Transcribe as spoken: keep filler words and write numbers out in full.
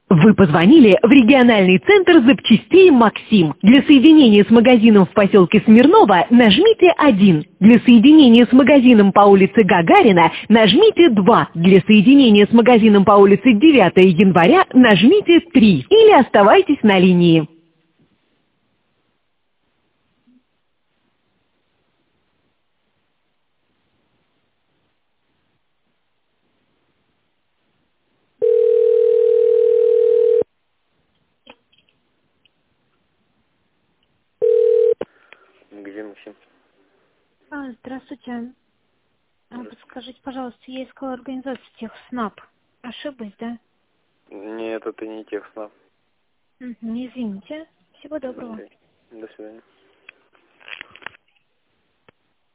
Вы позвонили в региональный центр запчастей «Максим». Для соединения с магазином в поселке Смирново нажмите один. Для соединения с магазином по улице Гагарина нажмите два. Для соединения с магазином по улице девятого января нажмите три. Или оставайтесь на линии. Магазин Максим. А, здравствуйте. А, подскажите, пожалуйста, я искала организацию Техснаб. Ошиблась, да? Нет, это не Техснаб. Мгм, извините. Всего доброго. До свидания.